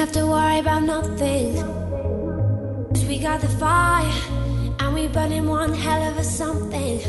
have to worry about nothing. 'Cause we got the fire, and we burning one hell of a something.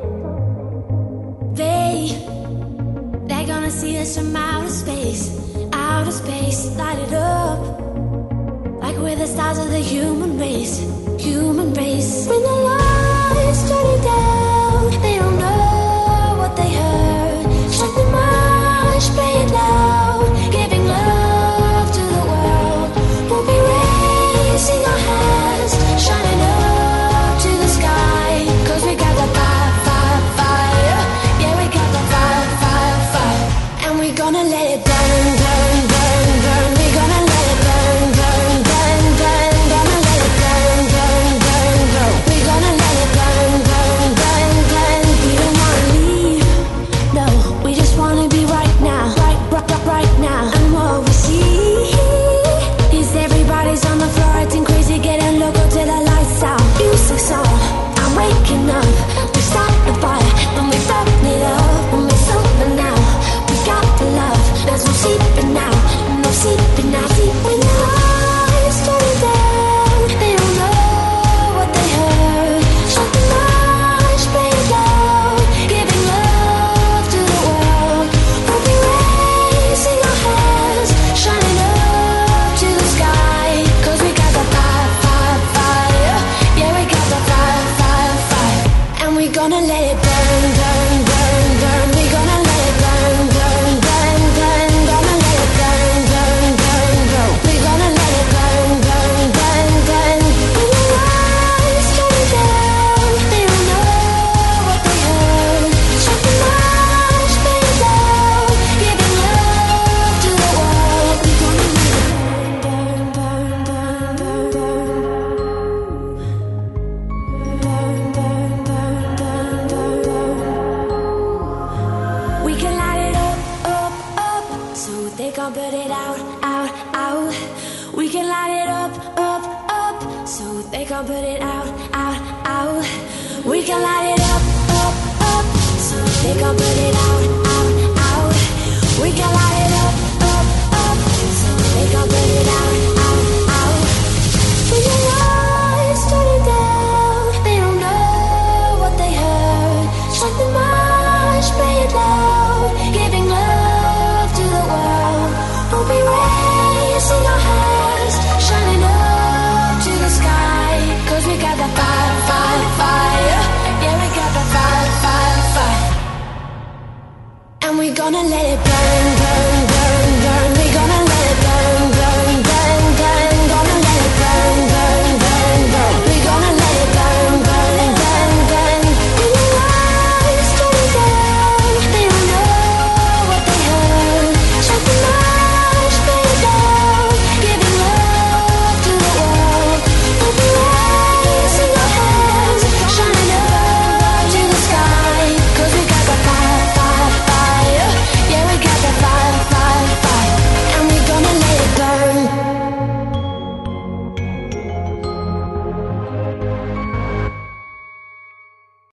They're gonna see us from outer space, light it up. Like we're the stars of the human race, human race. When the lights turning down, they don't know what they heard. Shut the march, play it loud, giving love to the world. We'll be raising our hands, shining up to the sky. 'Cause we got the fire, fire, fire. Yeah, we got the fire, fire, fire. And we're gonna let it burn, burn, burn, burn. We're gonna let it burn, burn, burn, burn. Gonna let it burn, burn, burn, burn. We're gonna let it burn, burn, burn, burn. We don't wanna leave, no. We just wanna be right now, right now. And what we see is everybody's on the floor acting crazy, getting loco till the lights out. Music's on, I'm waking up. We start the fire, then we burn it up. When we're sober now, we got the love. There's no sleeping now, no sleeping now. When the lights turn down, they don't know what they heard. Shut the lights, play it loud, giving love to the world. We'll be raising our hands, shining up to the sky. 'Cause we got the fire, fire, fire. Yeah, we got the fire, fire, fire. And we're gonna let it burn, burn, burn, burn. We're gonna let it burn, burn, burn, burn. Gonna let it burn, burn, burn, burn. We're gonna let it burn, burn, burn, burn. When the lights turn down, they don't know what they heard. Shut the lights, play it loud, giving love to the world. We're gonna let it burn, burn, burn, burn, burn, burn, burn, burn, burn, burn, burn. We can light it up, up, up, so they can't put it out, out, out. We can light it up, up, up, so they can't put it out, out, out. We can light it up, up, up, so they can't put it out, out, out. We can light it up, up, so they can't put it out, out, out. When the lights turning down, they don't know what they heard. Shut the march, play it loud, giving love to the world. We'll be raising our hands, shining up to the sky. 'Cause we got the fire, fire, fire. Yeah, we got the fire, fire, fire. And we're gonna let it burn.